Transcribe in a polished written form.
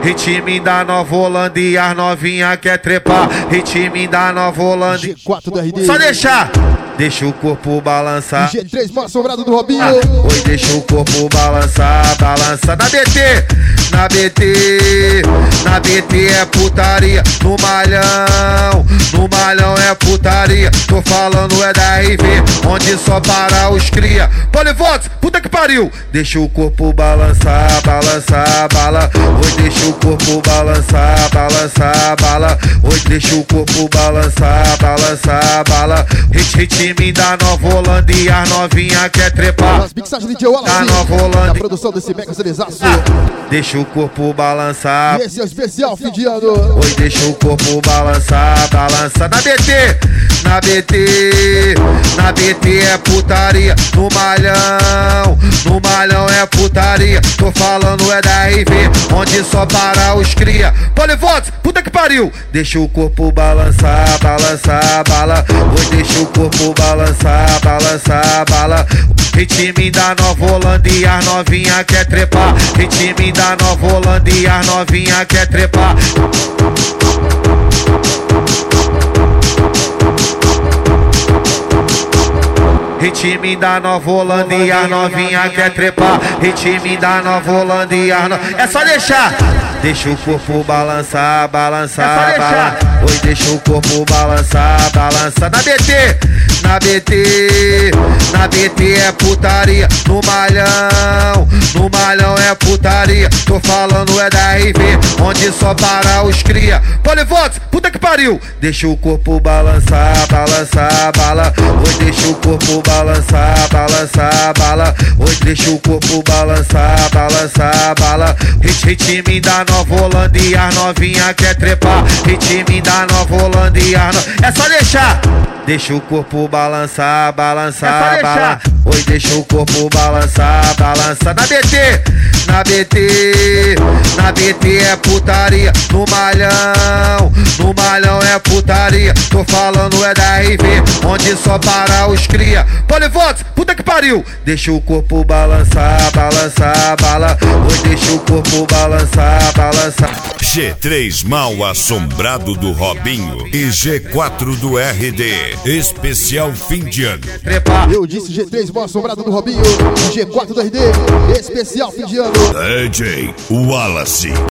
Ritmo da Nova Holanda e as novinha quer trepar. Ritmo da Nova Holanda. G4 do RD. Só deixa o corpo balançar. G3 mal assombrado do Robinho. Oi, deixa o corpo balançar, balança na BT, na BT, na BT é putaria, no malhão é putaria. Tô falando é da RV, onde só para os cria. Polivox, puta que pariu. Deixa o corpo balançar, balançar, bala. Oi, deixa o corpo balançar, balançar, bala. Oi, deixa o corpo balançar, balançar, bala. Ritmo da Nova Holanda e as novinha quer trepar. As mixagens de DJ Wallace, da Nova Holanda. na produção desse mega serizaço. Deixa o corpo balançar. E esse é o especial fim de ano. Oi, deixa o corpo balançar, balança na BT, na BT, na BT é putaria, no malhão é putaria. Tô falando é da RV, onde só para os cria. Polivox, puta que pariu. Deixa o corpo balançar, balançar, bala. Oi, deixa o corpo balançar, balançar, bala. Ritmo da Nova Holanda e as novinha quer trepar. Ritmo da Nova Holanda e as novinha quer trepar. Ritmo da Nova Holanda e as novinha quer trepar. Ritmo da Nova Holanda e as é só deixar. Deixa o corpo balançar, balançar, balançar. Oi, deixa o corpo balançar, balança na BT, na BT, na BT é putaria, no malhão é putaria. Tô falando é da RV, onde só para os cria. Polivox, puta que pariu. Deixa o corpo balançar, balançar, bala. Oi, deixa o corpo balançar, balançar, bala. Oi, deixa o corpo balançar, balançar, bala. Ritmo da Nova Holanda e as novinha quer trepar. Ritmo da Nova Holanda e as é só deixar. Deixa o corpo balançar, balançar, bala. Oi, deixa o corpo balançar, balança na BT, na BT, na BT é putaria, no malhão é putaria. Tô falando é da RV, onde só para os cria. Polivox, puta que pariu. Deixa o corpo balançar, balançar, bala. Oi, deixa o corpo balançar, balançar. G3 mal assombrado do Robinho e G4 do RD. Especial fim de ano. Eu disse G3 mal assombrado do Robinho e G4 do RD. Especial fim de ano. DJ Wallace.